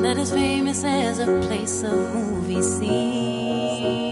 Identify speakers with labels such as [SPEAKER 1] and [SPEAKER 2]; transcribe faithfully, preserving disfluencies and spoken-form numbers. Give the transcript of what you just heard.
[SPEAKER 1] that is famous as a place of movie scenes.